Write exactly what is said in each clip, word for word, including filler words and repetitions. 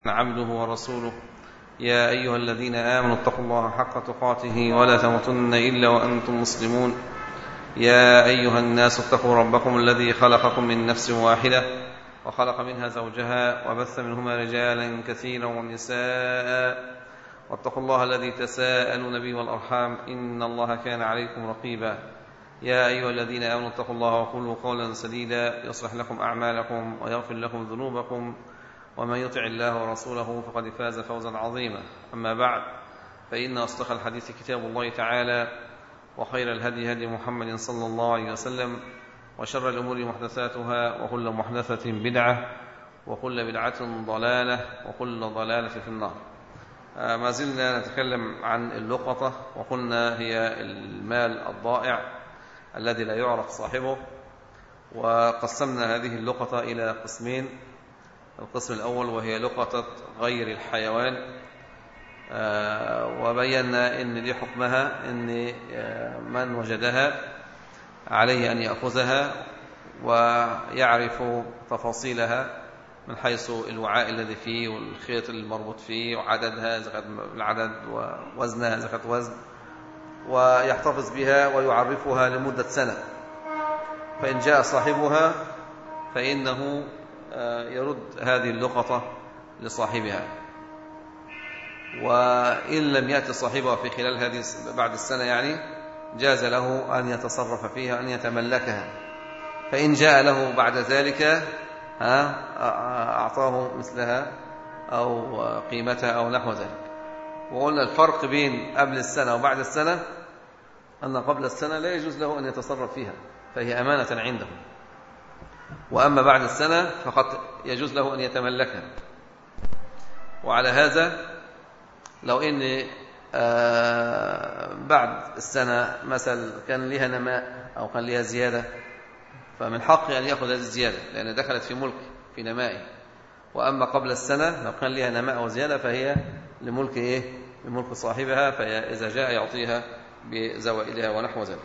عبده ورسوله. يا أيها الذين آمنوا اتقوا الله حق تقاته ولا تموتن إلا وأنتم مسلمون. يا أيها الناس اتقوا ربكم الذي خلقكم من نفس واحدة وخلق منها زوجها وبث منهما رجالا كثيرا ونساء، واتقوا الله الذي تساءلون به والأرحام إن الله كان عليكم رقيبا. يا أيها الذين آمنوا اتقوا الله وقولوا قولا سديدا يصلح لكم أعمالكم ويغفر لكم ذنوبكم، ومن يطع الله ورسوله فقد فاز فوزا عظيما. أما بعد، فإن أصدق الحديث كتاب الله تعالى، وخير الهدي هدي محمد صلى الله عليه وسلم، وشر الأمور محدثاتها، وكل محدثة بدعة، وكل بدعة ضلالة، وكل ضلالة في النار. ما زلنا نتكلم عن اللقطة، وقلنا هي المال الضائع الذي لا يعرف صاحبه، وقسمنا هذه اللقطة إلى قسمين. القسم الأول وهي لقطة غير الحيوان، وبينا أن دي حكمها أن من وجدها عليه أن يأخذها ويعرف تفاصيلها من حيث الوعاء الذي فيه والخيط المربوط فيه وعددها إذا كانت العدد ووزنها إذا كانت وزن، ويحتفظ بها ويعرفها لمدة سنة. فإن جاء صاحبها فإنه يرد هذه اللقطة لصاحبها، وإن لم يأتي صاحبها في خلال هذه بعد السنة يعني جاز له أن يتصرف فيها، أن يتملكها. فإن جاء له بعد ذلك أعطاه مثلها أو قيمتها أو نحو ذلك. وقلنا الفرق بين قبل السنة وبعد السنة أن قبل السنة لا يجوز له أن يتصرف فيها، فهي أمانة عنده، وأما بعد السنة فقد يجوز له أن يتملكها. وعلى هذا لو إن بعد السنة مثل كان لها نماء أو كان لها زيادة، فمن حقه أن يأخذ هذه الزيادة لأن دخلت في ملك في نمائه. وأما قبل السنة لو كان لها نماء أو زيادة فهي لملك إيه؟ لملك صاحبها، فإذا جاء يعطيها بزوائدها ونحو ذلك.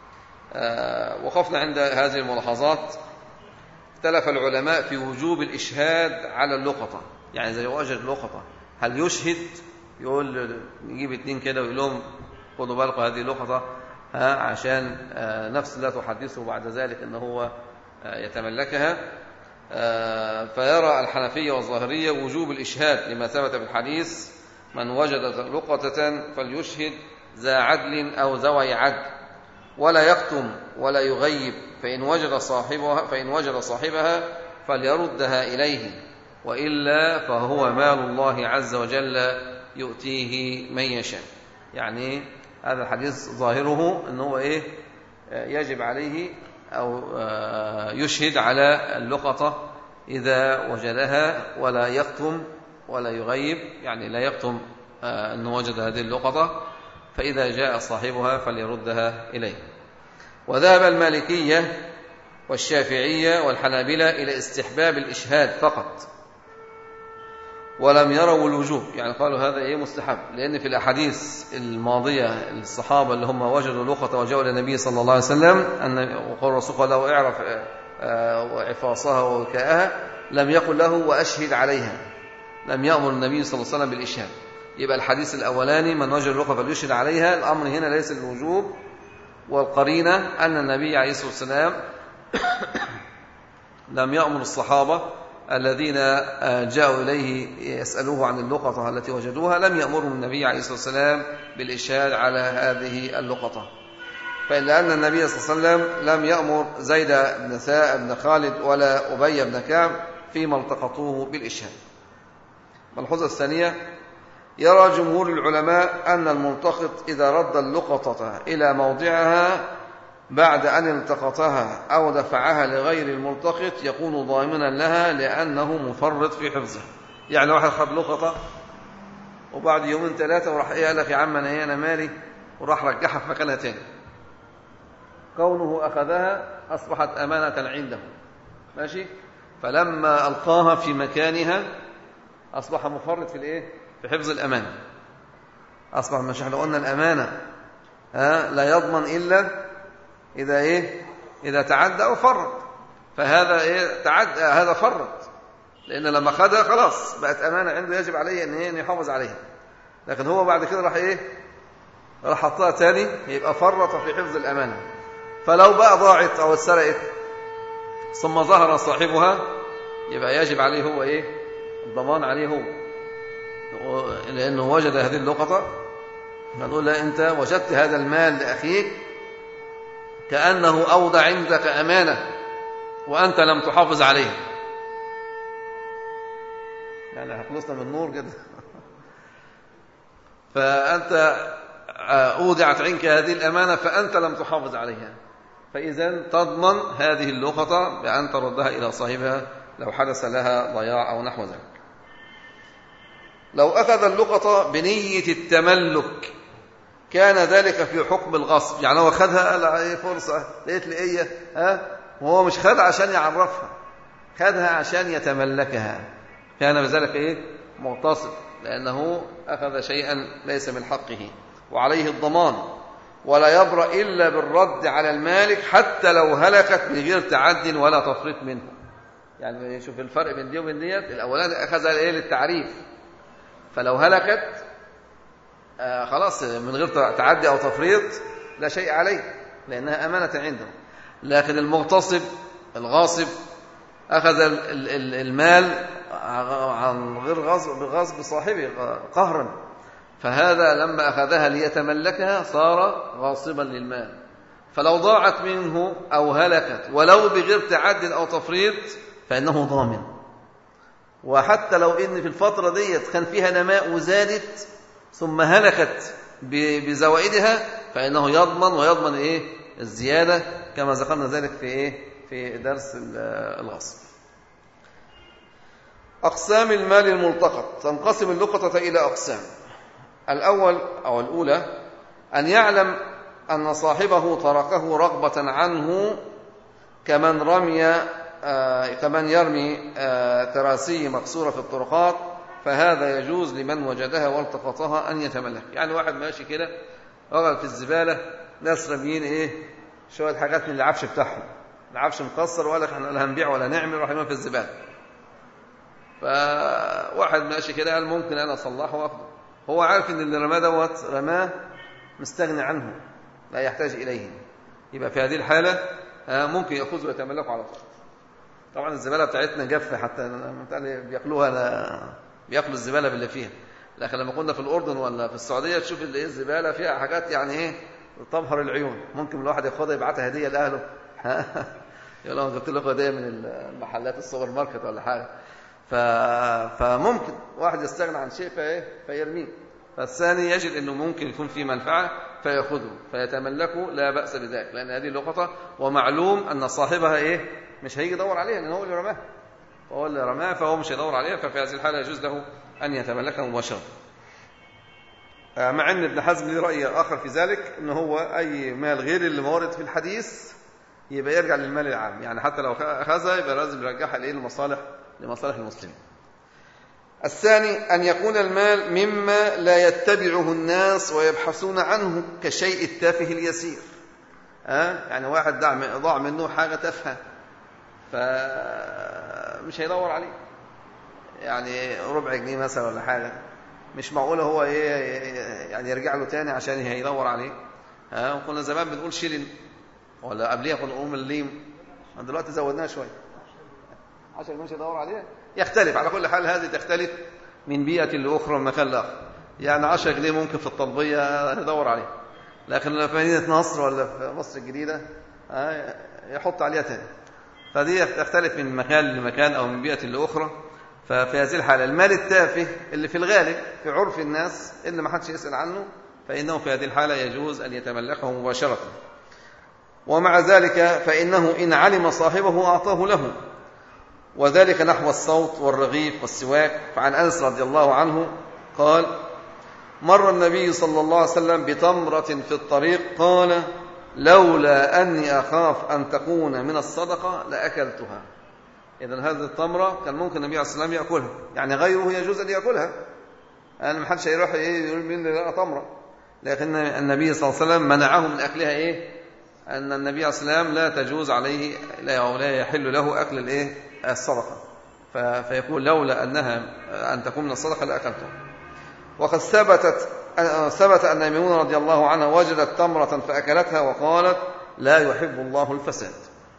وقفنا عند هذه الملاحظات. اختلف العلماء في وجوب الإشهاد على اللقطة. يعني إذا وجد لقطة هل يشهد؟ يقول يجيب اتنين كده ويقول لهم خدوا بالكم هذه لقطة ها عشان نفس لا تحدثه بعد ذلك أنه هو يتملكها. فيرى الحنفية والظاهرية وجوب الإشهاد لما ثبت في الحديث: من وجد لقطة فليشهد ذا عدل أو ذوي عدل، ولا يكتم ولا يغيب، فإن وجد صاحبها فإن وجد صاحبها فليردها إليه، وإلا فهو مال الله عز وجل يؤتيه من يشاء. يعني هذا الحديث ظاهره أنه إيه؟ يجب عليه أو يشهد على اللقطة إذا وجدها، ولا يكتم ولا يغيب، يعني لا يكتم أنه وجد هذه اللقطة، فإذا جاء صاحبها فليردها إليه. وذهب المالكية والشافعية والحنابلة إلى استحباب الإشهاد فقط، ولم يروا الوجوب. يعني قالوا هذا إيه مستحب، لأن في الأحاديث الماضية الصحابة اللي هم وجدوا لقطة وجاءوا إلى النبي صلى الله عليه وسلم أن وقال الرسول قال له اعرف وعفاصها ووكاءها، لم يقل له وأشهد عليها، لم يأمر النبي صلى الله عليه وسلم بالإشهاد. يبقى الحديث الأولاني من وجد لقطة فليشهد عليها، الأمر هنا ليس الوجوب، والقرينة أن النبي عليه الصلاة والسلام لم يأمر الصحابة الذين جاءوا إليه يسألوه عن اللقطة التي وجدوها، لم يأمرهم النبي عليه الصلاة والسلام بالإشهاد على هذه اللقطة. فإلا أن النبي صلى الله عليه وسلم لم يأمر زيد بن ثاء بن خالد ولا أبي بن كعب فيما التقطوه بالإشهاد. ملحوظة الثانية: يرى جمهور العلماء أن الملتقط إذا رد اللقطة إلى موضعها بعد أن التقطها أو دفعها لغير الملتقط يكون ضامنا لها، لأنه مفرط في حفظها. يعني واحد خد لقطة وبعد يومين ثلاثة وراح إيه قال لك يا عم أنا إيه أنا مالي، وراح رجعها في مكانها تاني. كونه أخذها أصبحت أمانة عنده، ماشي؟ فلما ألقاها في مكانها أصبح مفرط في الإيه؟ في حفظ الأمانة. أصبح مش احنا قلنا الأمانة ها لا يضمن إلا إذا إيه؟ إذا تعدى أو فرط. فهذا إيه؟ تعدى، هذا فرط، لأن لما خدها خلاص بقت أمانة عنده يجب عليه أن إيه؟ يحافظ عليها. لكن هو بعد كده راح إيه؟ راح حطها تاني، يبقى فرط في حفظ الأمانة. فلو بقى ضاعت أو اتسرقت ثم ظهر صاحبها، يبقى يجب عليه هو إيه؟ الضمان عليه هو، لأنه وجد هذه اللقطة. نقول لا، أنت وجدت هذا المال لأخيك كأنه أوضع عندك أمانة وأنت لم تحافظ عليه. يعني خلصنا من النور كده. فأنت أودعت عنك هذه الأمانة فأنت لم تحافظ عليها، فإذا تضمن هذه اللقطة بأن تردها إلى صاحبها لو حدث لها ضياع أو نحو ذلك. لو أخذ اللقطة بنية التملك كان ذلك في حكم الغصب. يعني هو خدها قال ايه فرصة لقيت لي ايه ها، وهو مش خدها عشان يعرفها، خدها عشان يتملكها، كان بذلك ايه مغتصب، لأنه أخذ شيئا ليس من حقه وعليه الضمان، ولا يبرأ إلا بالرد على المالك حتى لو هلكت بغير تعد ولا تفريط منه. يعني شوف الفرق بين دي وبين ديت. الأولاني أخذها ايه للتعريف، فلو هلكت آه خلاص من غير تعدي أو تفريط لا شيء عليه لأنها أمانة عنده. لكن المغتصب الغاصب أخذ المال عن غير غصب بغصب صاحبه قهرا، فهذا لما أخذها ليتملكها صار غاصبا للمال. فلو ضاعت منه أو هلكت ولو بغير تعد أو تفريط فإنه ضامن. وحتى لو إن في الفترة ديت كان فيها نماء وزادت ثم هلكت بزوائدها فإنه يضمن ويضمن إيه الزيادة، كما ذكرنا ذلك في إيه في درس الغصب. أقسام المال الملتقط. تنقسم اللقطة إلى أقسام. الأول أو الأولى أن يعلم أن صاحبه تركه رغبة عنه، كمن رمي آه كمن يرمي آه تراسي مكسورة في الطرقات، فهذا يجوز لمن وجدها والتقطها أن يتملك. يعني واحد ماشي كده رغل في الزبالة، ناس رميين إيه شوية حاجات من العفش بتاعهم، العفش مكسر ولا احنا لا هنبيع ولا نعمل، راح يرمي في الزبالة. فواحد ماشي كده قال ممكن أنا أصلحه وأخذه، هو عارف إن اللي رماه دوت رماه مستغني عنه لا يحتاج إليه، يبقى في هذه الحالة ممكن يأخذه ويتملكه على طول. طبعا الزبالة بتاعتنا جافة، حتى بيأكلوها بيأكلوا الزبالة باللي فيها. لكن لما كنا في الأردن ولا في السعودية تشوف اللي الزبالة فيها حاجات يعني إيه تبهر العيون، ممكن الواحد ياخدها يبعتها هدية لأهله. يقول لهم جبت له هدية من المحلات السوبر ماركت ولا حاجة. ف... فممكن واحد يستغنى عن شيء فإيه فيرميه، فالثاني يجد أنه ممكن يكون فيه منفعة فيأخذه فيتملكه، لا بأس بذلك، لأن هذه لقطة ومعلوم أن صاحبها إيه مش هيجي يدور عليها، لأن هو اللي رماها هو اللي رماها فهو مش هيدور عليها، ففي هذه الحالة يجوز له أن يتملكها مباشرة. مع أن ابن حزم له رأي آخر في ذلك، أنه هو أي مال غير اللي مورد في الحديث يبقى يرجع للمال العام، يعني حتى لو أخذها يبقى لازم يرجعها لإيه لمصالح لمصالح المسلمين. الثاني أن يكون المال مما لا يتبعه الناس ويبحثون عنه، كشيء التافه اليسير. أه؟ يعني واحد ضاع منه حاجة تافهة فمش هيدور عليه، يعني ربع جنيه مثلا ولا حاجة، مش معقولة هو إيه يعني يرجع له تاني عشان هيدور عليه. أه؟ وكنا زمان بنقول شيلين ولا قبليها كنا نقول مليم، دلوقتي زودناها شوية عشان مش يدور عليها. يختلف على كل حال، هذه تختلف من بيئة لأخرى ومن مكان لآخر. يعني عشرة جنيه ممكن في الطلبية يدور عليه، لكن في مدينة نصر ولا في مصر الجديدة يحط عليها تاني، فدي تختلف من مكان لمكان أو من بيئة لأخرى. ففي هذه الحالة المال التافه اللي في الغالب في عرف الناس اللي ما حدش يسأل عنه، فإنه في هذه الحالة يجوز أن يتملكه مباشرة. ومع ذلك فإنه إن علم صاحبه أعطاه له، وذلك نحو الصوت والرغيف والسواك. فعن أنس رضي الله عنه قال: مر النبي صلى الله عليه وسلم بتمرة في الطريق، قال: لولا أني أخاف أن تكون من الصدقة لأكلتها. إذن هذه التمرة كان ممكن النبي عليه الصلاة والسلام يأكلها، يعني غيره يجوز أن يأكلها، يعني ما حدش هيروح يقول مين اللي لقى تمرة، لكن النبي صلى الله عليه وسلم منعه من أكلها. إيه؟ أن النبي عليه الصلاة والسلام لا تجوز عليه لا لا يحل له أكل الإيه الصدقة، فيقول لولا أنها أن تكون من الصدقة لأكلتها. وقد ثبتت ثبت أن ميمونة رضي الله عنها وجدت تمرة فأكلتها وقالت لا يحب الله الفساد.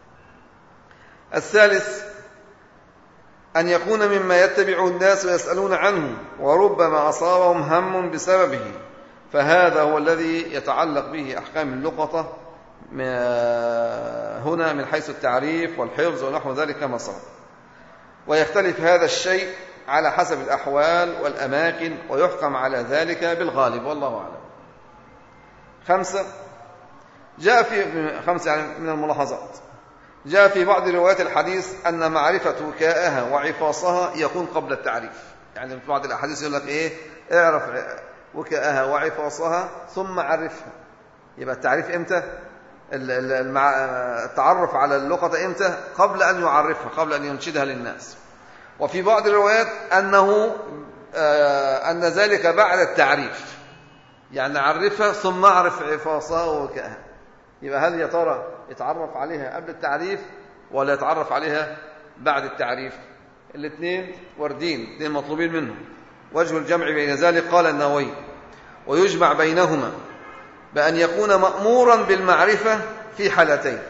الثالث أن يكون مما يتبع الناس ويسألون عنه وربما أصابهم هم بسببه، فهذا هو الذي يتعلق به أحكام اللقطة هنا من حيث التعريف والحفظ ونحو ذلك كما سبق. ويختلف هذا الشيء على حسب الأحوال والأماكن ويحكم على ذلك بالغالب والله أعلم. خمسة جاء في خمسة يعني من الملاحظات جاء في بعض روايات الحديث أن معرفة وكاءها وعفاصها يكون قبل التعريف. يعني في بعض الأحاديث يقول لك إيه اعرف وكاءها وعفاصها ثم عرفها. يبقى التعريف إمتى؟ التعرف على اللقطة إمتى؟ قبل أن يعرفها، قبل أن ينشدها للناس. وفي بعض الروايات أنه أن ذلك بعد التعريف، يعني عرفها ثم أعرف عفاصها ووكاءها. يبقى هل يا ترى يتعرف عليها قبل التعريف ولا يتعرف عليها بعد التعريف؟ الاثنين واردين، الاثنين مطلوبين منهم. وجه الجمع بين ذلك قال النووي ويجمع بينهما بأن يكون مأمورا بالمعرفة في حالتين،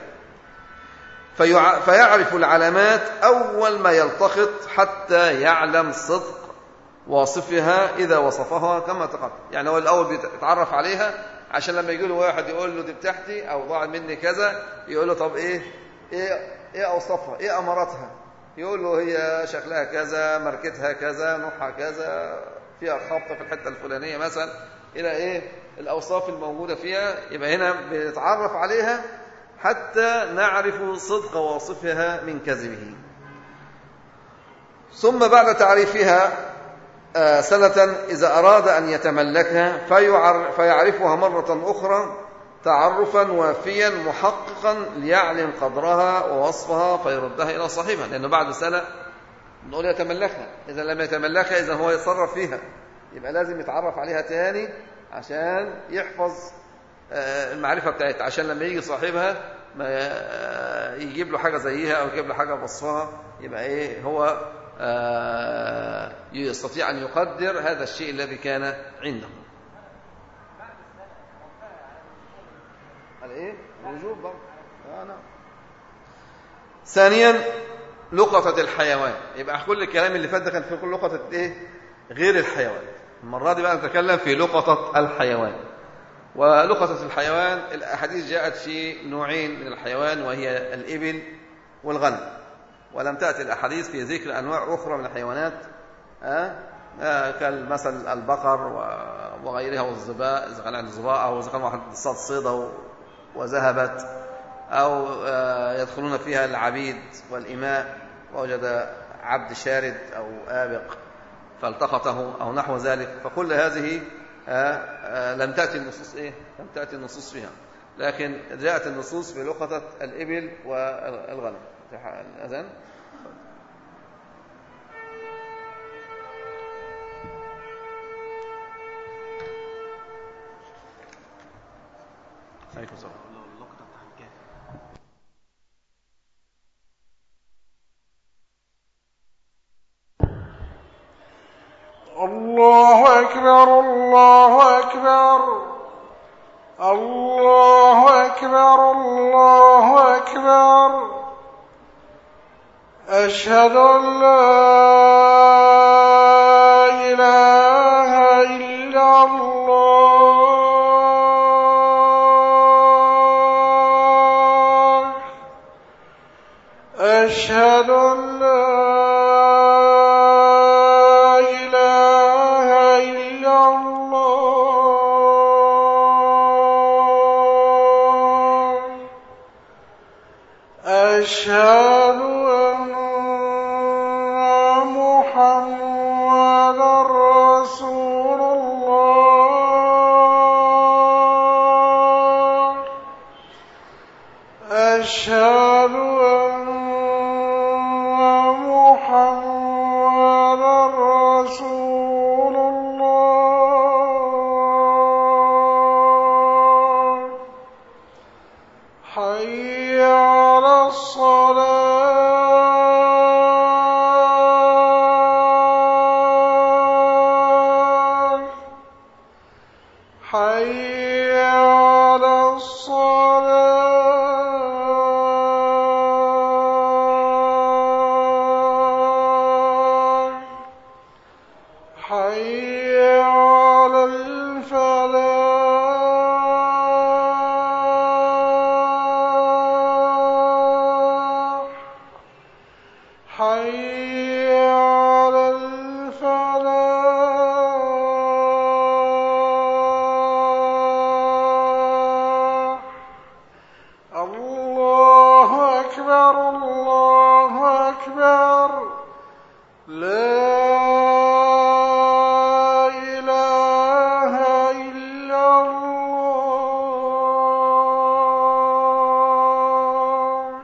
فيعرف العلامات أول ما يلتقط حتى يعلم صدق واصفها إذا وصفها كما تقدم. يعني هو الأول بيتعرف عليها عشان لما يجي له واحد يقول له دي بتاعتي أو ضاع مني كذا، يقول له طب إيه إيه إيه أوصافها، إيه أماراتها؟ يقول له هي شكلها كذا، ماركتها كذا، نوعها كذا، فيها خبطة في الحتة الفلانية مثلا، إلى إيه الأوصاف الموجودة فيها. يبقى هنا بنتعرف عليها حتى نعرف صدق واصفها من كذبه. ثم بعد تعريفها سنة إذا أراد أن يتملكها فيعرفها مرة أخرى تعرفا وافيا محققا ليعلم قدرها ووصفها فيردها إلى صاحبها، لأنه بعد سنة نقول يتملكها. إذا لم يتملكها إذا هو يتصرف فيها، يبقى لازم يتعرف عليها تاني عشان يحفظ المعرفة بتاعتها، عشان لما يجي صاحبها ما يجيب له حاجة زيها أو يجيب له حاجة بصفها، يبقى إيه هو يستطيع أن يقدر هذا الشيء الذي كان عنده. على إيه؟ الوجوب برضه. آه نعم. ثانيا لقطة الحيوان. يبقى كل الكلام اللي فات ده كان في كل لقطة إيه؟ غير الحيوان. المرة دي بقى نتكلم في لقطة الحيوان. ولقطة الحيوان الأحاديث جاءت في نوعين من الحيوان، وهي الإبل والغنم، ولم تأتي الأحاديث في ذكر أنواع أخرى من الحيوانات أه؟ أه كالمثل البقر وغيرها والظباء، إذا كان عند الظباء أو إذا كان واحد صاد صيدة وذهبت، أو أه يدخلون فيها العبيد والإماء ووجد عبد شارد أو آبق فالتقطه أو نحو ذلك. فكل هذه أه أه لم تأتي النصوص إيه؟ لم تأتي النصوص فيها، لكن جاءت النصوص في لقطة الإبل والغنم. الأذان عليكم السلام. الله أكبر الله أكبر الله أكبر الله أكبر. أشهد أن لا إله إلا الله. أشهد أن لا إله إلا الله. أشهد أن محمد رسول الله. أشهد أن محمد رسول الله. حي على الصلاة. حي على الصلاة حي على الفلاح حي على الفلاح الله أكبر الله أكبر لا إله إلا الله.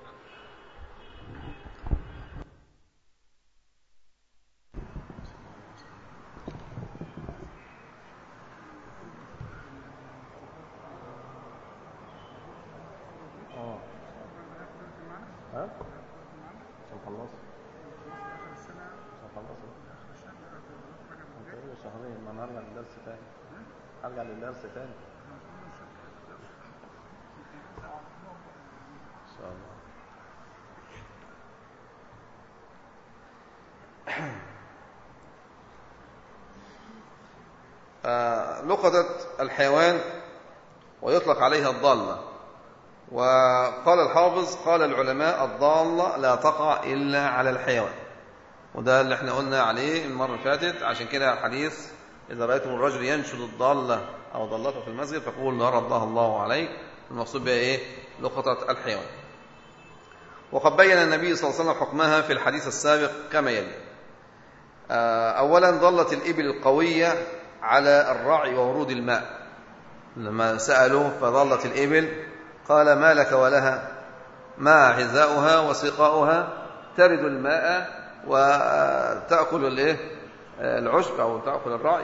اه ها عشان خلص عشان خلص هنقول شهرين ما نرجع للدرس تاني هرجع للدرس تاني ان شاء الله. آه لقطة الحيوان ويطلق عليها الضالة. وقال الحافظ قال العلماء الضالة لا تقع إلا على الحيوان، وده اللي احنا قلنا عليه المرة اللي فاتت. عشان كده الحديث إذا رأيتم الرجل ينشد الضالة أو ضالته في المسجد فقول لا رضاها الله عليك، المقصود بها إيه؟ لقطة الحيوان. وقد بين النبي صلى الله عليه وسلم حكمها في الحديث السابق كما يلي. أولا ضلت الإبل القوية على الرعي وورود الماء، لما سألوا فضلت الإبل قال ما لك ولها ما حذاؤها وسقاؤها ترد الماء وتأكل العشب أو تأكل الرعي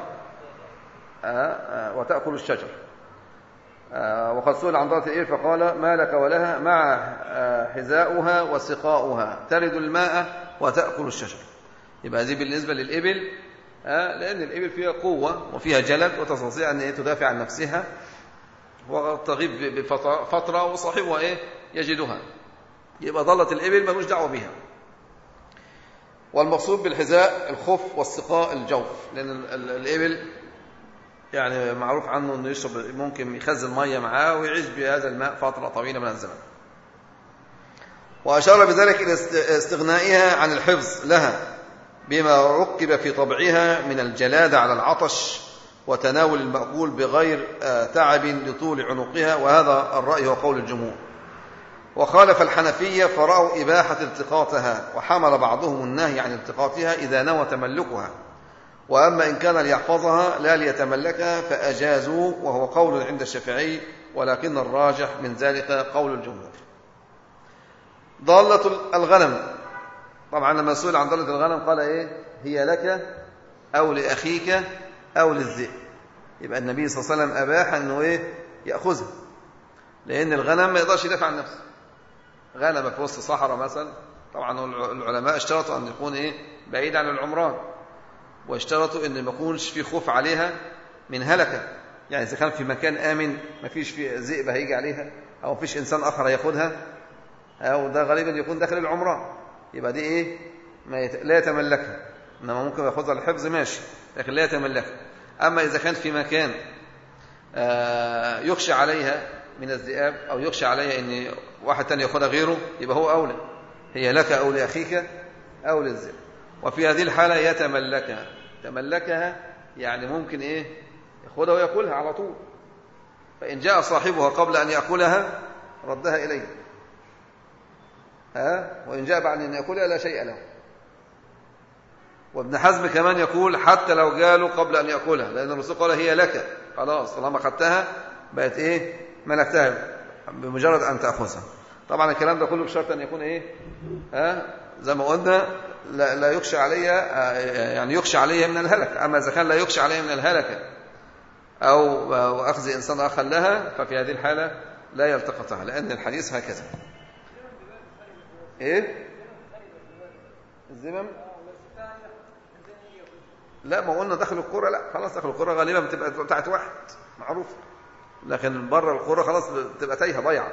وتأكل الشجر. وقد سئل عن ضلة الإبل فقال ما لك ولها مع حذاؤها وسقاؤها ترد الماء وتأكل الشجر. يبقى دي بالنسبة للإبل، لأن الإبل فيها قوة وفيها جلد وتستطيع أن تدافع عن نفسها وتغيب بفترة وصاحبها إيه يجدها. يبقى ضلت الإبل ملوش دعوة بها. والمقصود بالحذاء الخف والسقاء الجوف، لأن الإبل يعني معروف عنه أنه يشرب ممكن يخزن مية معاه ويعيش بهذا الماء فترة طويلة من الزمن. وأشار بذلك إلى استغنائها عن الحفظ لها بما ركب في طبعها من الجلادة على العطش وتناول المأكول بغير تعب لطول عنقها، وهذا الرأي هو قول الجمهور. وخالف الحنفية فرأوا إباحة التقاطها، وحمل بعضهم النهي عن التقاطها إذا نوى تملكها، وأما إن كان ليحفظها لا ليتملكها فأجازوا، وهو قول عند الشافعي، ولكن الراجح من ذلك قول الجمهور. ضالة الغنم، طبعا لما سئل عن ضالة الغنم قال إيه؟ هي لك أو لأخيك أو للذئب. يبقى النبي صلى الله عليه وسلم أباح أنه إيه؟ يأخذها، لأن الغنم ما يقدرش يدافع عن نفسه. غنم في وسط صحراء مثلا، طبعا العلماء اشترطوا أن يكون إيه؟ بعيد عن العمران، واشترطوا أن ما يكونش في خوف عليها من هلكة. يعني إذا كان في مكان آمن ما فيش في ذئب هيجي عليها أو ما فيش إنسان آخر يأخذها، أو ده غالبا يكون داخل العمران، يبقى دي إيه؟ ما يت... لا يتملكها. إنما ممكن يأخذها الحفظ ماشي، لكن لا يتملكها. أما إذا كان في مكان آه يخشى عليها من الذئاب أو يخشى عليها أن واحد تاني يأخذها غيره، يبقى هو أولى. هي لك أو لأخيك أو للذئب. وفي هذه الحالة يتملكها. تملكها يعني ممكن إيه؟ يأخذها ويأكلها على طول. فإن جاء صاحبها قبل أن يأكلها ردها إليه، ها؟ وإن جاء بعد أن يأكلها لا شيء له. وابن حزم كمان يقول حتى لو قالوا قبل أن يأكلها، لأن الرسول قال هي لك، خلاص طالما أخذتها بقت إيه؟ ملكتها بمجرد أن تأخذها. طبعا الكلام ده كله بشرط أن يكون إيه؟ ها؟ زي ما قلنا لا, لا يخشى عليها، يعني يخشى عليها من الهلك. أما إذا كان لا يخشى عليها من الهلكة أو أخذ إنسان آخر لها، ففي هذه الحالة لا يلتقطها، لأن الحديث هكذا. إيه؟ الزمم؟ لا، ما قلنا داخل القرى لا، خلاص داخل القرى غالبا بتبقى بتاعت واحد معروف، لكن بره القرى خلاص بتبقى تايهه ضيعه.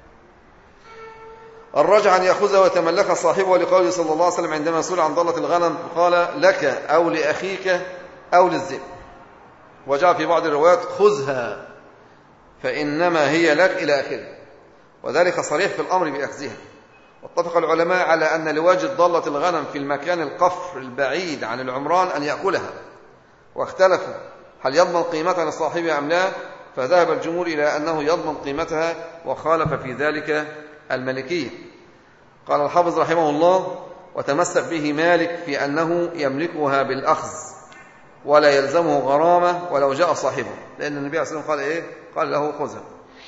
الرجع أن يأخذها ويتملكها صاحبه، لقوله صلى الله عليه وسلم عندما سئل عن ضالة الغنم قال لك أو لأخيك أو للذئب. وجاء في بعض الروايات خذها فإنما هي لك إلى آخره، وذلك صريح في الأمر بأخذها. واتفق العلماء على أن لواجد ضالة الغنم في المكان القفر البعيد عن العمران أن يأكلها، واختلفوا هل يضمن قيمتها لصاحبها أم لا، فذهب الجمهور إلى أنه يضمن قيمتها، وخالف في ذلك المالكية. قال الحافظ رحمه الله وتمسك به مالك في أنه يملكها بالأخذ ولا يلزمه غرامة ولو جاء صاحبه، لأن النبي عليه الصلاة والسلام قال إيه؟ قال له خذها.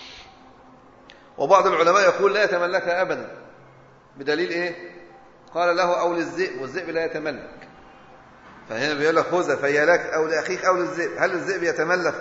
وبعض العلماء يقول لا يتملكها أبدا، بدليل إيه؟ قال له أو للذئب، والذئب لا يتملك، فهنا بيقول لك خذها فهي لك أو لأخيك أو للذئب. هل الذئب يتملك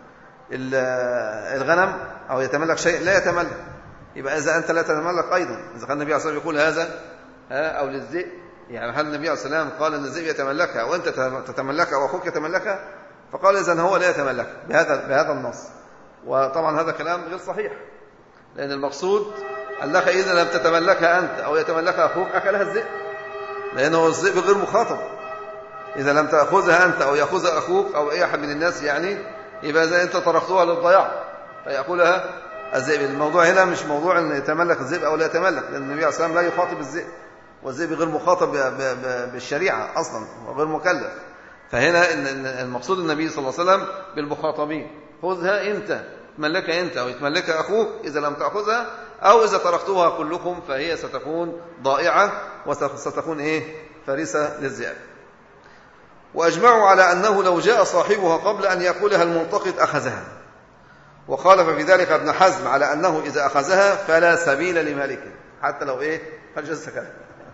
الغنم أو يتملك شيء؟ لا يتملك. يبقى إذا أنت لا تتملك أيضا، إذا كان النبي عليه الصلاة والسلام يقول هذا أو للذئب، يعني هل النبي عليه الصلاة والسلام قال أن الذئب يتملكها وأنت تتملكها وأخوك يتملكها؟ فقال إذن هو لا يتملكها بهذا بهذا النص. وطبعا هذا كلام غير صحيح، لأن المقصود قال لك إذا لم تتملكها أنت أو يتملكها أخوك أكلها الذئب، لأنه الذئب غير مخاطب. إذا لم تأخذها أنت أو يأخذها أخوك أو أي أحد من الناس، يعني يبقى إذا أنت تركتها للضياع فيأكلها الذئب. الموضوع هنا مش موضوع أن يتملك الذئب أو لا يتملك، لأن النبي عليه الصلاة والسلام لا يخاطب الذئب، والذئب غير مخاطب بالشريعة أصلا وغير مكلف. فهنا المقصود النبي صلى الله عليه وسلم بالمخاطبين، خذها أنت، تملكها أنت أو يتملكها أخوك إذا لم تأخذها، أو إذا تركتوها كلكم فهي ستكون ضائعة وستكون إيه؟ فريسة للذئاب. وأجمعوا على أنه لو جاء صاحبها قبل أن يأكلها الملتقط أخذها، وخالف في ذلك ابن حزم على أنه إذا أخذها فلا سبيل لمالكه حتى لو إيه؟ فجز كذا.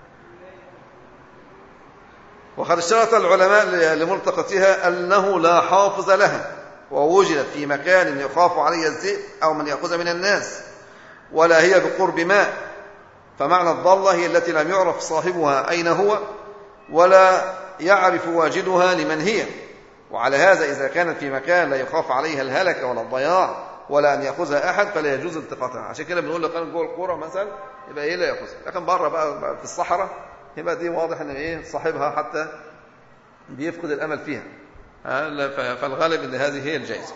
وقد اشترط العلماء لملتقطها أنه لا حافظ لها، ووجدت في مكان يخاف عليه الذئب أو من يأخذ من الناس، ولا هي بقرب ماء، فمعنى الضالة هي التي لم يعرف صاحبها أين هو ولا يعرف واجدها لمن هي. وعلى هذا إذا كانت في مكان لا يخاف عليها الهلك ولا الضياع ولا أن يأخذها أحد فلا يجوز التقاطها. عشان كده بنقول لك كان جوه القرى مثلا يبقى إيه لا يأخذها، لكن بره بقى في الصحراء يبقى دي واضح أن إيه صاحبها حتى بيفقد الأمل فيها، فالغالب أن هذه هي الجائزة.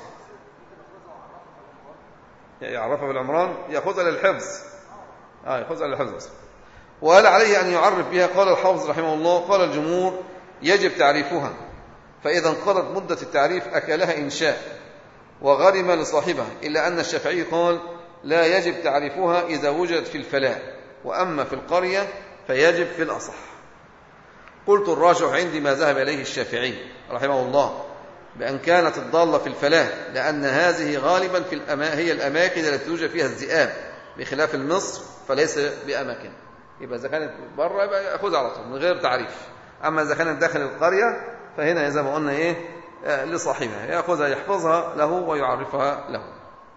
يعرفها بالعمران يأخذها للحفظ، آه يأخذها للحفظ. وقال عليه أن يعرف بها. قال الحافظ رحمه الله قال الجمهور يجب تعريفها، فإذا انقضت مدة التعريف أكلها إن شاء وغرم لصاحبها، إلا أن الشافعي قال لا يجب تعريفها إذا وجدت في الفلاة، وأما في القرية فيجب في الأصح. قلت الراجح عندي ما ذهب إليه الشافعي رحمه الله بأن كانت الضالة في الفلاة، لأن هذه غالبا في الأما... هي الأماكن التي توجد فيها الذئاب، بخلاف المصر فليس بأماكن. يبقى إذا كانت بره يبقى يأخذها على طول من غير تعريف. أما إذا كانت داخل القرية فهنا إذا ما قلنا إيه آه لصاحبها يأخذها يحفظها له ويعرفها له.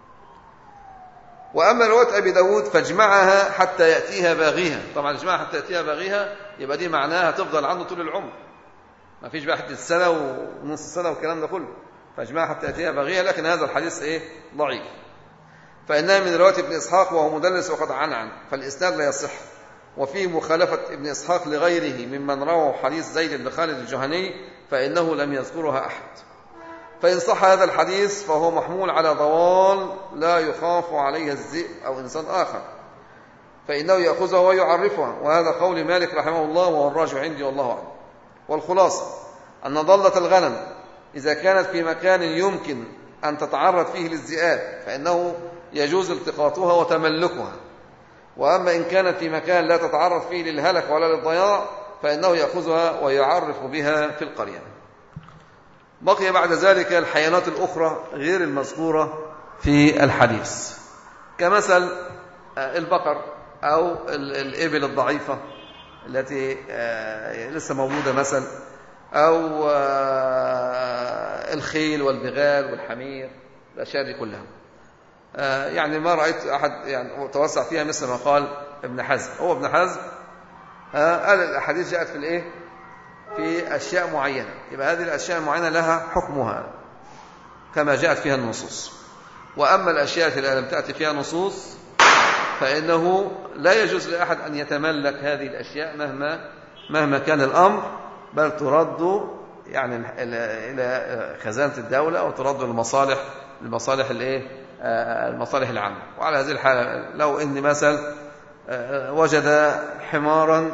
وأما رواية أبي داود فاجمعها حتى يأتيها باغيها، طبعا اجمعها حتى يأتيها باغيها يبقى دي معناها تفضل عنده طول العمر، ما فيش بقى حتى السنة ونص السنة والكلام ده كله، فاجمعها حتى يأتيها باغيها. لكن هذا الحديث إيه ضعيف، فإنها من رواية ابن إسحاق وهو مدلس وقد عنعن، فالإسناد لا يصح. وفيه مخالفة ابن إسحاق لغيره ممن روى حديث زيد بن خالد الجهني فإنه لم يذكرها أحد. فإن صح هذا الحديث فهو محمول على ضوال لا يخاف عليها الذئب أو إنسان آخر، فإنه يأخذها ويعرفها، وهذا قول مالك رحمه الله وهو الراجح عندي والله أعلم. والخلاصة أن ضالة الغنم إذا كانت في مكان يمكن أن تتعرض فيه للذئاب فإنه يجوز التقاطها وتملكها، وأما إن كانت في مكان لا تتعرض فيه للهلك ولا للضياع فإنه يأخذها ويعرف بها في القرية. بقي بعد ذلك الحيوانات الأخرى غير المذكورة في الحديث، كمثل البقر أو الإبل الضعيفة التي لسه موجودة مثل، أو الخيل والبغال والحمير، الأشياء دي كلها يعني ما رأيت أحد يعني توسع فيها مثل ما قال ابن حزم. هو ابن حزم قال الأحاديث جاءت في الإيه في أشياء معينة، يبقى هذه الأشياء المعينة لها حكمها كما جاءت فيها النصوص. وأما الأشياء التي لم تأتي فيها نصوص فإنه لا يجوز لأحد أن يتملك هذه الأشياء مهما مهما كان الأمر، بل ترد يعني إلى خزانة الدولة أو ترد للمصالح المصالح الإيه المصالح العامة. وعلى هذه الحالة لو إن مثلا وجد حمارا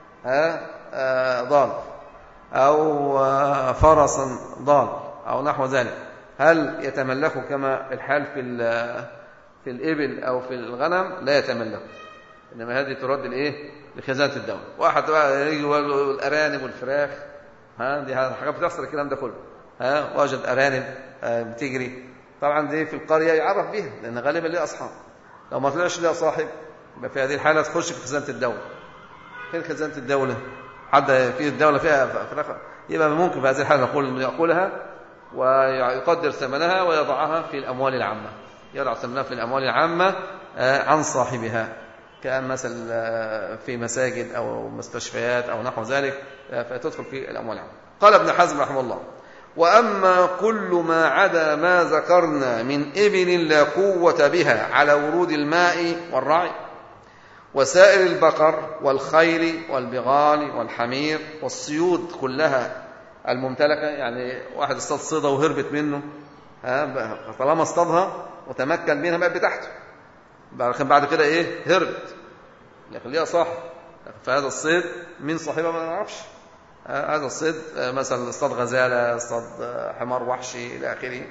ضال أو فرسا ضال أو نحو ذلك، هل يتملكه كما الحال في في الإبل أو في الغنم؟ لا يتملكه، إنما هذه ترد الإيه لخزانة الدولة. واحد بقى يجي يقول الأرانب والفراخ، ها دي حاجات بتحصل الكلام ده كله، ها وجد أرانب بتجري، طبعا دي في القرية يعرف بها لأن غالبا ليه أصحاب، لو ما طلعش ليه صاحب يبقى في هذه الحالة تخش في خزانة الدولة. فين خزانة الدولة؟ حد في الدولة فيها فراخ، يبقى ممكن في هذه الحالة نقول يأكلها ويقدر ثمنها ويضعها في الأموال العامة، يضع ثمنها في الأموال العامة عن صاحبها، كأن مثل في مساجد أو مستشفيات أو نحو ذلك، فتدخل في الأموال العامة. قال ابن حزم رحمه الله: وأما كل ما عدا ما ذكرنا من إبل لا قوة بها على ورود الماء والرعي، وسائر البقر والخيل والبغال والحمير والصيود كلها الممتلكة، يعني واحد اصطاد صيدة وهربت منه، طالما اصطادها وتمكن منها بقت بتاعته، لكن بعد كده ايه هربت لكن ليها صاحب، فهذا الصيد من صاحبها ما نعرفش. هذا الصيد مثلا اصطاد غزالة، اصطاد حمار وحشي إلى آخره.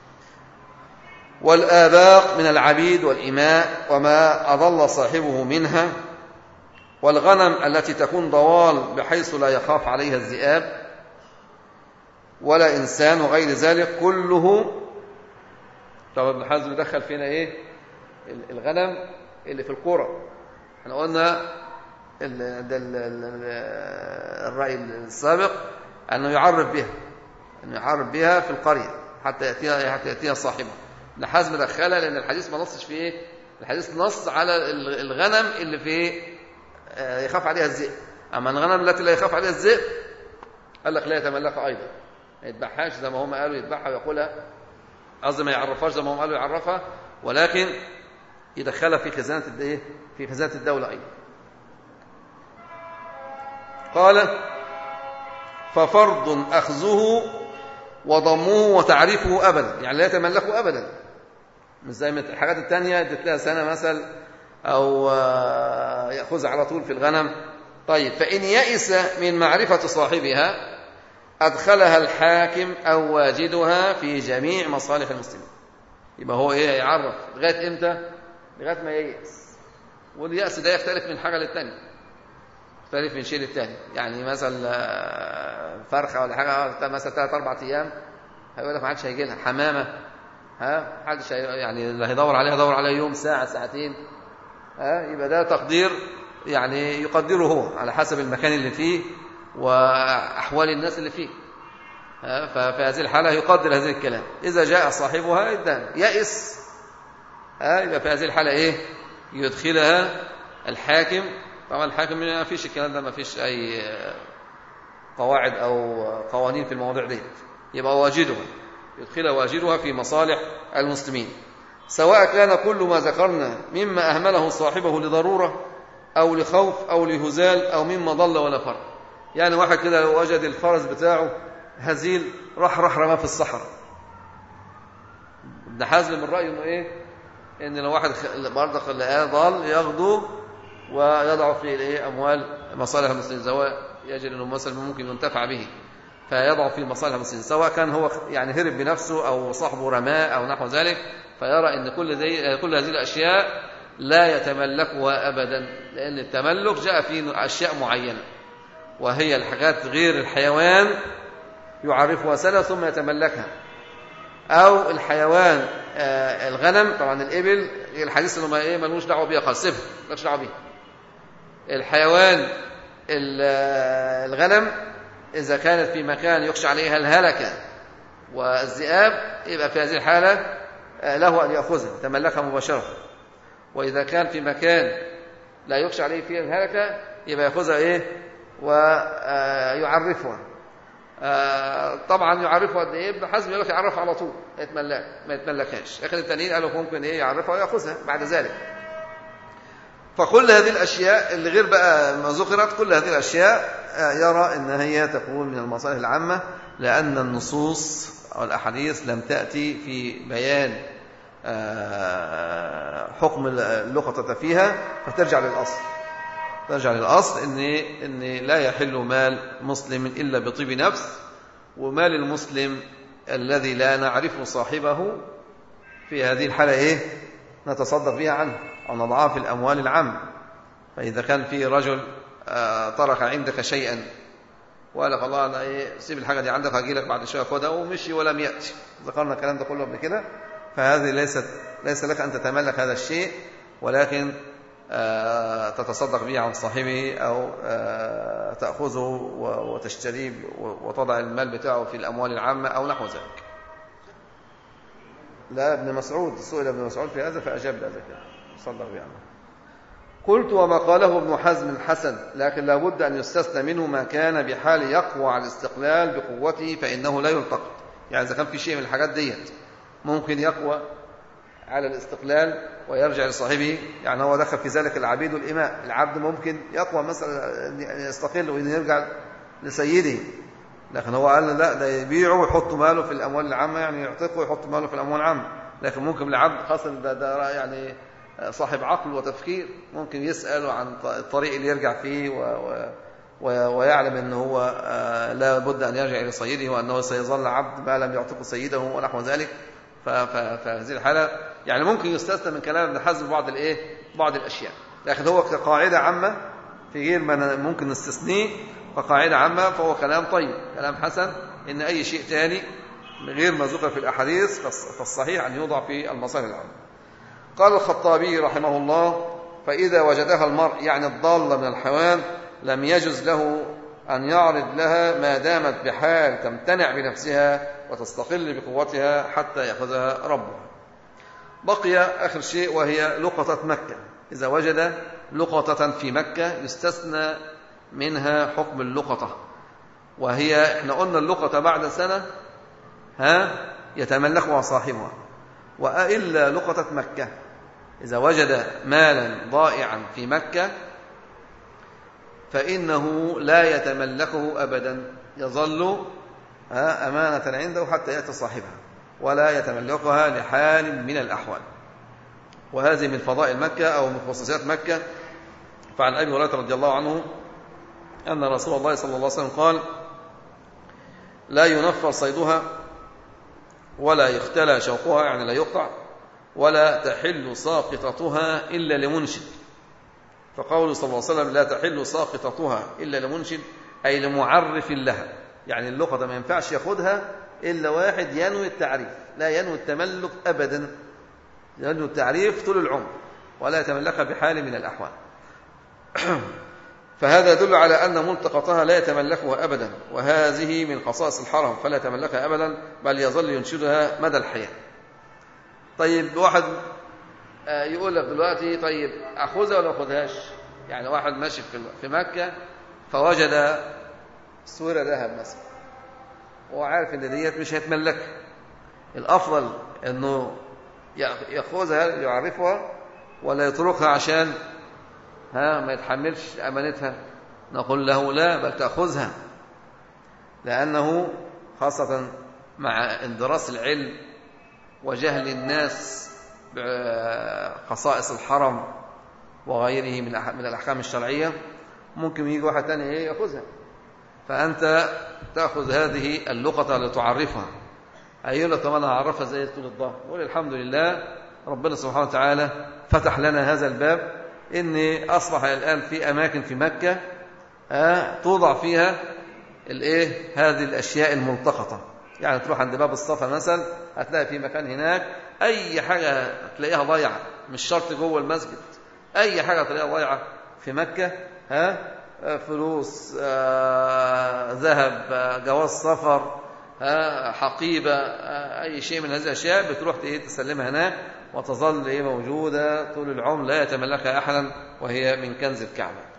والآباق من العبيد والإماء وما أضل صاحبه منها، والغنم التي تكون ضوال بحيث لا يخاف عليها الذئاب ولا إنسان وغير ذلك كله. طبعا ابن حزم دخل فينا إيه الغنم اللي في القرى. احنا قلنا الرأي السابق أنه يعرف بها أنه يعرف بها في القرية حتى يأتيها حتى يأتيها صاحبها. ابن حزم دخلها لأن الحديث ما نصش فيه إيه؟ الحديث نص على الغنم اللي في يخاف عليها الذئب، أما الغنم التي لا يخاف عليها الذئب قال لك لا يتملكها أيضا، ما يذبحهاش زي ما هم قالوا يذبحها ويقولها، قصدي ما يعرفهاش زي ما هم قالوا يعرفها، ولكن يدخلها في خزانة الايه في خزانة الدولة أيضا. قال: ففرض أخذه وضمه وتعريفه أبدا، يعني لا يتملكه أبدا، مش زي الحاجات التانية ادت لها سنة مثل أو يأخذها على طول في الغنم. طيب، فإن يئس من معرفة صاحبها أدخلها الحاكم أو واجدها في جميع مصالح المسلمين. يبقى هو إيه يعرف لغاية إمتى؟ لغاية ما ييأس، واليأس ده يختلف من حاجة للتانية، يختلف من شيء للتاني. يعني مثلا فرخة ولا حاجة مثلا ثلاث أربع أيام هيقول لك ما حدش هيجي لها، حمامة ها حدش يعني اللي هيدور عليها دور عليها يوم ساعة ساعتين، ها يبقى ده تقدير يعني يقدره هو على حسب المكان اللي فيه وأحوال الناس اللي فيه. ففي هذه الحالة يقدر هذه الكلام. إذا جاء صاحبها إدان يئس، يبقى في هذه الحالة إيه يدخلها الحاكم. طبعا الحاكم ما فيش الكلام ده، ما فيش أي قواعد أو قوانين في المواضيع دي، يبقى واجدها يدخلها واجدها في مصالح المسلمين، سواء كان كل ما ذكرنا مما أهمله صاحبه لضرورة أو لخوف أو لهزال أو مما ضل ولا فرق. يعني واحد كده وجد الفرس بتاعه هزيل راح راح رماه في الصحراء، ابن حزم من رأيه إنه إيه إن لو واحد برضه لقاه ضال ياخده ويضع في الايه اموال مصالح المسلمين، سواء يجد انه مثلا ممكن ينتفع به فيضع في مصالح المسلمين، سواء كان هو يعني هرب بنفسه او صاحبه رماه او نحو ذلك، فيرى ان كل ذي كل هذه الاشياء لا يتملكها ابدا، لان التملك جاء في اشياء معينه، وهي الحاجات غير الحيوان يعرفها سنه ثم يتملكها، او الحيوان آه الغنم. طبعا الابل الحديث انه ما ايه ملوش دعوه بيها خالص، صفر ملوش دعوه بيها. الحيوان الغنم إذا كانت في مكان يخشى عليها الهلكة والذئاب يبقى في هذه الحالة له أن يأخذها تملكها مباشرة، وإذا كان في مكان لا يخشى عليه فيه الهلكة يبقى يأخذها إيه ويعرفها. طبعا يعرفها قد ايه؟ ابن حزم يقول لك يعرفها على طول، ما يتملك ما يتملكهاش، لكن التانيين قالوا ممكن ايه يعرفها وياخذها بعد ذلك. فكل هذه الاشياء اللي غير بقى ما ذكرت، كل هذه الاشياء يرى ان هي تكون من المصالح العامه، لان النصوص او الاحاديث لم تاتي في بيان حكم اللقطه فيها، فترجع للاصل ترجع للاصل ان ان لا يحل مال مسلم الا بطيب نفس، ومال المسلم الذي لا نعرف صاحبه في هذه الحالة إيه؟ نتصدق بها عنه أو نضعها في الأموال العامة. فإذا كان في رجل ترك عندك شيئا وقال لك الله أنا إيه سيب الحاجة دي عندك هجي لك بعد شوية خدها، ومشي ولم يأتي، ذكرنا الكلام ده كله قبل كده، فهذه ليست ليس لك أن تتملك هذا الشيء، ولكن تتصدق به عن صاحبه أو تأخذه وتشتريه وتضع المال بتاعه في الأموال العامة أو نحو ذلك. لا ابن مسعود سئل ابن مسعود في هذا فأجاب بهذا كده تصدق به عنه. قلت وما قاله ابن حزم حسن، لكن لابد أن يستثنى منه ما كان بحال يقوى على الاستقلال بقوته فإنه لا يلتقط. يعني إذا كان في شيء من الحاجات ديت ممكن يقوى على الاستقلال ويرجع لصاحبه، يعني هو دخل في ذلك العبيد والإماء، العبد ممكن يقوى مثلا أن يستقل وأن يرجع لسيده، لكن هو قال لا ده يبيعه ويحط ماله في الأموال العامة، يعني يعتقه ويحط ماله في الأموال العامة. لكن ممكن العبد خاصة ده, ده يعني صاحب عقل وتفكير ممكن يسأل عن الطريق اللي يرجع فيه و و ويعلم أنه هو لا بد أن يرجع إلى سيده وأنه سيظل عبد ما لم يعتقه سيده ونحو ذلك. فهذه الحالة يعني ممكن يستثنى من كلام ابن حزم بعض الايه بعض الاشياء، لكن هو كقاعده عامه في غير ما ممكن نستثنيه، فقاعده عامه فهو كلام طيب كلام حسن، ان اي شيء ثاني غير ما ذكر في الاحاديث فالصحيح ان يوضع في المصالح العامه. قال الخطابي رحمه الله: فاذا وجدها المرء يعني الضاله من الحيوان لم يجز له ان يعرض لها ما دامت بحال تمتنع بنفسها وتستقل بقوتها حتى يأخذها ربها. بقي آخر شيء وهي لقطة مكة. إذا وجد لقطة في مكة يستثنى منها حكم اللقطة، وهي احنا قلنا اللقطة بعد سنة ها يتملكها صاحبها، وإلا لقطة مكة إذا وجد مالا ضائعا في مكة فإنه لا يتملكه أبدا، يظل أمانة عنده حتى يأتي صاحبها ولا يتملكها لحال من الأحوال. وهذه من فضائل مكة أو من خصوصيات مكة. فعن أبي هريرة رضي الله عنه أن رسول الله صلى الله عليه وسلم قال: لا ينفر صيدها ولا يختلى شوقها، يعني لا يقطع، ولا تحل ساقطتها إلا لمنشد. فقوله صلى الله عليه وسلم لا تحل ساقطتها إلا لمنشد أي لمعرف لها، يعني اللقطة ما ينفعش ياخدها إلا واحد ينوي التعريف، لا ينوي التملك أبدا، ينوي التعريف طول العمر ولا يتملكها بحال من الأحوال. فهذا يدل على أن ملتقطها لا يتملكها أبدا، وهذه من خصائص الحرم فلا يتملكها أبدا بل يظل ينشدها مدى الحياة. طيب واحد يقول لك دلوقتي طيب أخذها ولا أخذهاش؟ يعني واحد ماشي في مكة فوجد سورة ذهب مثلا وعارف ان ديت مش هيتملكها، الافضل انه ياخذها يعرفها ولا يتركها عشان ها ما يتحملش امانتها؟ نقول له لا، بل تاخذها، لانه خاصه مع اندراس العلم وجهل الناس بخصائص الحرم وغيره من الاحكام الشرعيه ممكن يجي واحد ثاني ايه ياخذها، فأنت تأخذ هذه اللقطة لتعرفها. أيها لك طب أنا هعرفها زي طول الظهر؟ نقول الحمد لله ربنا سبحانه وتعالى فتح لنا هذا الباب، إن أصبح الآن في أماكن في مكة آه توضع فيها الإيه هذه الأشياء الملتقطة. يعني تروح عند باب الصفا مثلا هتلاقي في مكان هناك أي حاجة تلاقيها ضايعة، مش شرط جوه المسجد، أي حاجة تلاقيها ضايعة في مكة ها فلوس آه، ذهب آه، جواز سفر آه، حقيبة آه، أي شيء من هذه الأشياء بتروح تسلمها هناك وتظل موجودة طول العمر لا يتملكها أحدا، وهي من كنز الكعبة.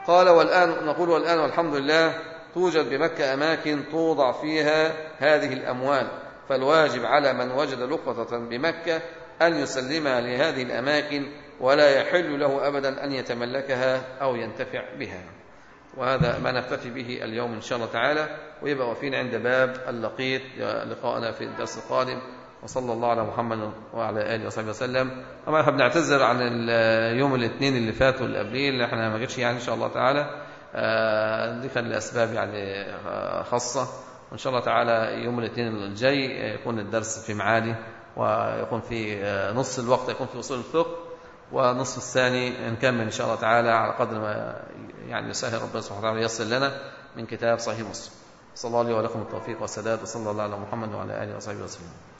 قال والآن نقول والآن والحمد لله توجد بمكة أماكن توضع فيها هذه الأموال، فالواجب على من وجد لقطة بمكة أن يسلمها لهذه الأماكن، ولا يحل له أبدا أن يتملكها أو ينتفع بها. وهذا ما نكتفي به اليوم إن شاء الله تعالى، ويبقى واقفين عند باب اللقيط لقاءنا في الدرس القادم. وصلى الله على محمد وعلى آله وصحبه وسلم. طبعا احنا بنعتذر عن يوم الاثنين اللي فات واللي قبليه اللي احنا ما جتش يعني إن شاء الله تعالى، دي كان لأسباب يعني خاصة، وإن شاء الله تعالى يوم الاثنين الجاي يكون الدرس في معادي، ويكون في نص الوقت يكون في أصول الفقه، ونصف الثاني نكمل إن شاء الله تعالى على قدر ما يعني يسهل ربنا سبحانه وتعالى يصل لنا من كتاب صحيح مسلم. صلى الله عليه ولكم التوفيق والسداد، وصلى الله على محمد وعلى آله وصحبه وسلم.